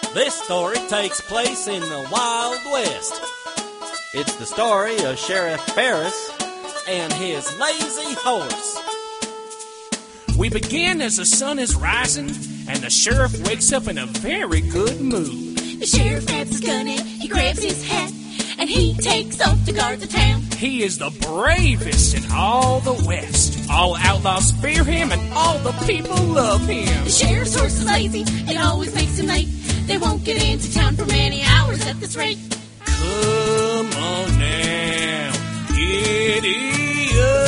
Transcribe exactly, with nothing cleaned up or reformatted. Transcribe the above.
This story takes place in the Wild West. It's the story of Sheriff Ferris and his lazy horse. We begin as the sun is rising, and the sheriff wakes up in a very good mood. The sheriff grabs his gun and he grabs his hat, and he takes off to guard the town. He is the bravest in all the West. All outlaws fear him, and all the people love him. The sheriff's horse is lazy, it always makes him late. They won't get into town for many hours at this rate. Come on now, giddy up.